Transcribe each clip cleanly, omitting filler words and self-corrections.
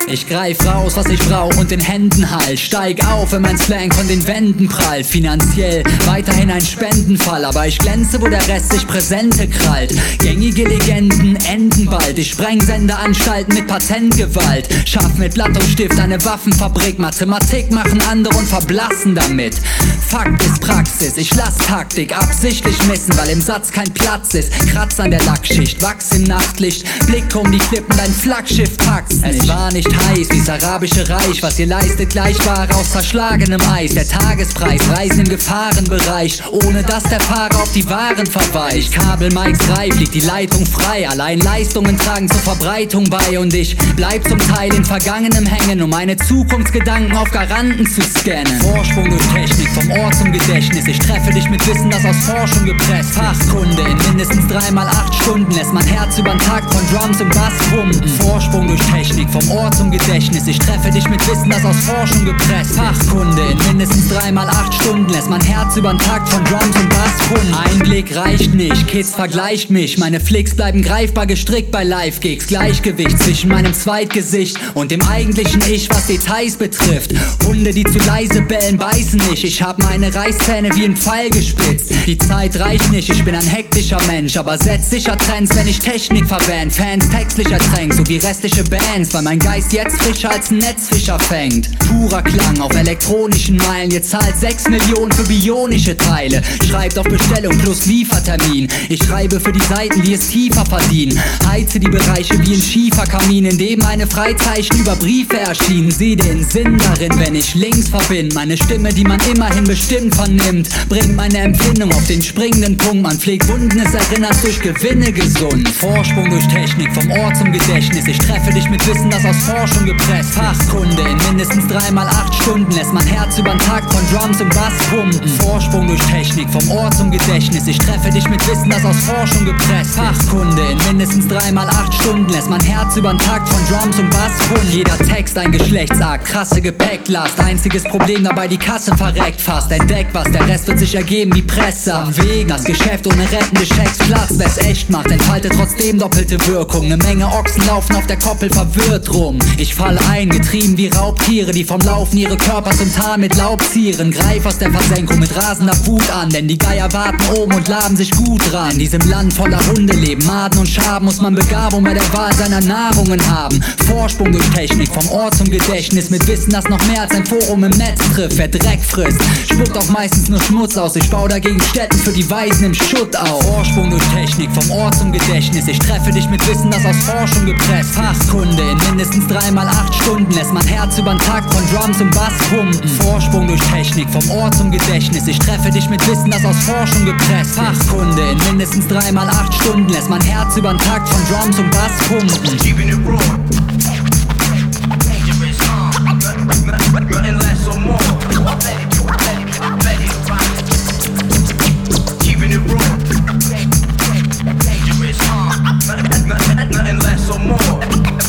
Ich greif raus, was ich brauch und in Händen halt. Steig auf, wenn mein Slang von den Wänden prallt. Finanziell weiterhin ein Spendenfall, aber ich glänze, wo der Rest sich Präsente krallt. Gängige Legenden enden bald. Ich spreng Sendeanstalten mit Patentgewalt. Schaff mit Blatt und Stift eine Waffenfabrik. Mathematik machen andere und verblassen damit. Fakt ist Praxis, ich lass Taktik absichtlich missen, weil im Satz kein Platz ist. Kratz an der Lackschicht, wachs im Nachtlicht, Blick um die Klippen, dein Flaggschiff packst nicht. Es war nicht heiß wie's arabische Reich, was ihr leistet gleich war aus zerschlagenem Eis. Der Tagespreis, Reisen im Gefahrenbereich, ohne dass der Fahrer auf die Waren verweicht. Kabel Mikes reif, liegt die Leitung frei, allein Leistungen tragen zur Verbreitung bei. Und ich bleib zum Teil in Vergangenem hängen, um meine Zukunftsgedanken auf Garanten zu scannen. Vorsprung durch Technik, vom Ohr zum Gedächtnis, ich treffe dich mit Wissen, das aus Forschung gepresst. Fachkunde in mindestens 3x8 Stunden, lässt mein Herz übern Takt von Drums und Bass pumpen. Vorsprung durch Technik, vom Ohr zum Gedächtnis, ich treffe dich mit Wissen, das aus Forschung gepresst. Fachkunde in mindestens 3x8 Stunden, lässt mein Herz übern Takt von Drums und Bass pumpen. Ein Blick reicht nicht, Kids vergleicht mich, meine Flicks bleiben greifbar gestrickt bei Live-Gigs. Gleichgewicht zwischen meinem Zweitgesicht und dem eigentlichen Ich, was Details betrifft. Hunde, die zu leise bellen, beißen nicht, ich hab meine Reißzähne wie ein Pfeil gespitzt. Die Zeit reicht nicht, ich bin ein hektischer Mensch, aber setz sicher Trends, wenn ich Technik verwend. Fans textlich ertränkt, so wie restliche Bands, weil mein Geist jetzt frischer als ein Netzfischer fängt. Purer Klang auf elektronischen Meilen, ihr zahlt 6 Millionen für bionische Teile. Schreibt auf Bestellung plus Liefertermin, ich schreibe für die Seiten, die es tiefer verdienen. Heize die Bereiche wie ein Schieferkamin, in dem meine Freizeichen über Briefe erschienen. Sieh den Sinn darin, wenn ich Links verbinde, meine Stimme, die man immerhin bestimmt vernimmt, bringt meine Empfindung auf den springenden Punkt. Man pflegt Wunden, es erinnert durch Gewinne gesund. Vorsprung durch Technik, vom Ohr zum Gedächtnis, ich treffe dich mit Wissen, das aus Forschung gepresst. Fachkunde in mindestens 3x8 Stunden, lässt mein Herz übern Takt von Drums und Bass pumpen. Vorsprung durch Technik, vom Ohr zum Gedächtnis, ich treffe dich mit Wissen, das aus Forschung gepresst. Fachkunde in mindestens 3x8 Stunden, lässt mein Herz übern Takt von Drums und Bass pumpen. Jeder Text ein Geschlechtsakt, krasse Gepäcklast, einziges Problem dabei, die Kasse verreckt fast. Entdeckt was, der Rest wird sich ergeben wie Presse. Am Weg, das Geschäft ohne rettende Schecks Platz, wer's echt macht, entfaltet trotzdem doppelte Wirkung. Ne Menge Ochsen laufen auf der Koppel verwirrt rum. Ich fall ein, getrieben wie Raubtiere, die vom Laufen ihre Körper zum Tal mit Laub zieren. Greif aus der Versenkung mit rasender Wut an, denn die Geier warten oben und laben sich gut dran. In diesem Land voller Hunde leben Maden und Schaben, muss man Begabung bei der Wahl seiner Nahrungen haben. Vorsprung durch Technik, vom Ohr zum Gedächtnis, mit Wissen, das noch mehr als ein Forum im Netz trifft. Wer Dreck frisst, spuckt auch meistens nur Schmutz aus. Ich bau dagegen Städten für die Weisen im Schutt auf. Vorsprung durch Technik, vom Ohr zum Gedächtnis, ich treffe dich mit Wissen, das aus Forschung gepresst. Fachkunde in mindestens 3x8 Stunden, lässt mein Herz übern Takt von Drums und Bass pumpen. Vorsprung durch Technik, vom Ohr zum Gedächtnis, ich treffe dich mit Wissen, das aus Forschung gepresst. Fachkunde in mindestens 3x8 Stunden, lässt mein Herz übern Takt von Drums und Bass pumpen. Keeping it raw, dangerous, nothing less or more. Let it rock. Keeping it raw, dangerous, nothing less or more.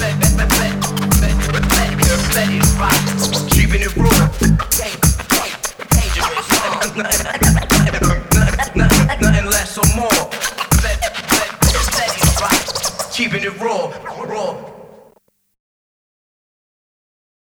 Let it rock. Keeping it raw, dangerous, nothing less or more. Let it rock. Keeping it raw.